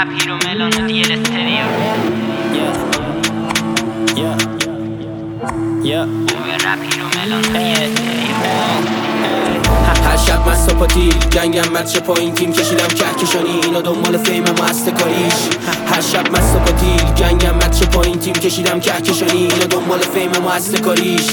رپ هیرو ملان و دیل استریو رپ هیرو ملان و دیل استریو هر شب من سپاتیل گنگم بچه پایین تیم کشیدم کهکشانی اینا دنبال فیم ما هسته کاریش هر شب من سپاتیل گنگم بچه پایین تیم کشیدم کهکشانی اینا دنبال فیم ما هسته کاریش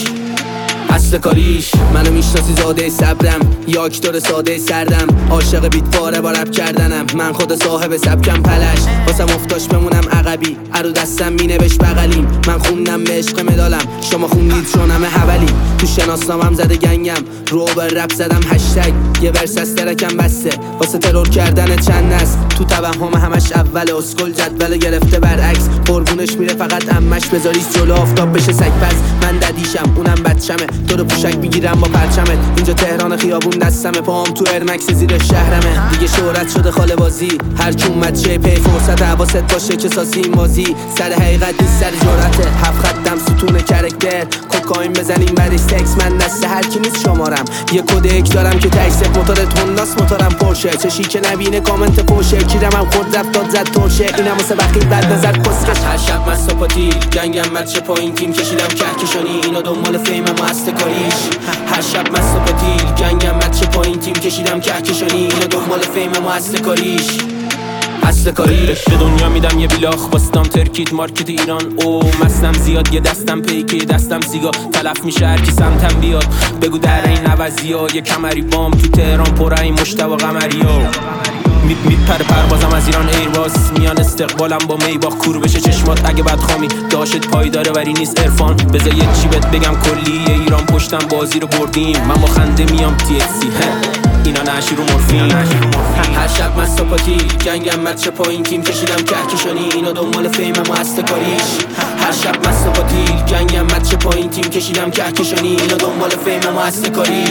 اصل کاریش منو میشناسی زاده صبرم یا اکتور ساده سردم عاشق بیت پاره با رپ کردنم من خود صاحب سبکم پلش واسم افتاش بمونم عقبی ارو دستم مینوشت بغلیم من خوندم به عشق مدالم شما خوندید چون همه حولی تو شناسنامم زده گنگم رو به رپ زدم هشتگ یه ورس از ترکم بسته واسه ترور کردن چند نسل تو توهم همش اول اسکل جدول گرفته برعکس قربونش میره فقط امش بذاریش جلو آفتاب بشه سگ پس من ددیشم اونم بچمه تو رو پوشک میگیرم با پرچمت اینجا تهران خیابون دستمه پام تو ارمکس زیر شهرمه دیگه شهرت شده خاله بازی هر کی اومد چه پی فرصت حواست باشه که ساسی این بازی سر حقیقت نیست سر جرأته هفت خطم ستون کرکتر کوکائین بزنیم برای سکس من دست هر کی نیست شمارم یه کد یک دارم که تایست موتور تنداس موتورم پرشه چشی که نبینه کامنت پوشه کیرم هم خورد رفت داد زد ترشه اینم واسه وقتی بد نظر کسکش هر شب من سپاتیل گنگم بچه پایین تیم کشیدم کهکشانی اینا دنبال فیم ما هسته کاریش هر شب من سپاتیل گنگم بچه پایین تیم کشیدم کهکشانی اینا دنبال فیم ما هسته کاریش اصل کاریش به دنیا میدم یه بیلاخ باستام ترکید مارکت ایران او مستم زیاد یه دستم پیکی دستم سیگا تلف میشه هر کی سمتم بیاد بگو در این عوضی ها یه کمری بام تو تهران پر این مشتبه قمری ها میپره پروازم از ایران ایرواس میان استقبالم با میباخ کور بشه چشمات اگه بدخوامی داشت پای داره ولی نیست عرفان بذار یه چی بهت بگم کلی ایران پشتم بازی رو بردیم من با خنده میام THC اینا نشی رو مورفین هر شب من سپاتیل گنگم بچه پایین تیم کشیدم کهکشانی اینا دنبال فیم ما هسته کاریش هر شب من سپاتیل گنگم بچه پایین تیم کشیدم کهکشانی اینا دنبال فیم ما هسته کاریش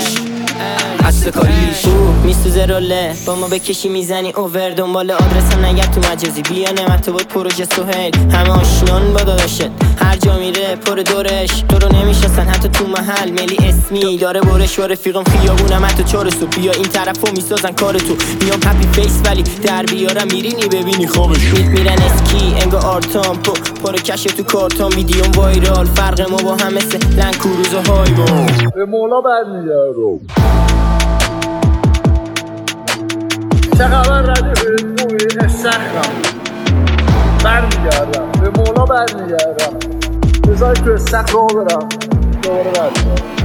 اصل کاریش میسوزه روله با ما بکشی میزنی اوور دنبال آدرسم نگرد تو مجازی بیا نعمت بود پروژه سهیل همه آشیان با داداشت هر جا میره پر دورش تو رو نمیشناسن حتی تو محل ملی اسمی داره برش و رفیقم خیابونم حتی چارسو بیا این طرفو میسازن کار تو میام هپی فیس ولی در بیارم میرینی ببینی خوابش میرن اسکی انگا آرتام پر کش تو کارتون ویدیوم وایرال فرق ما با هم مثل لنکوروز و هایبون به مولا برمیگردم چه خبر ردیف خوبی استخرم برمیگردم به مولا برمیگردم بذاری تو استخر رو برم دوباره برمیگردم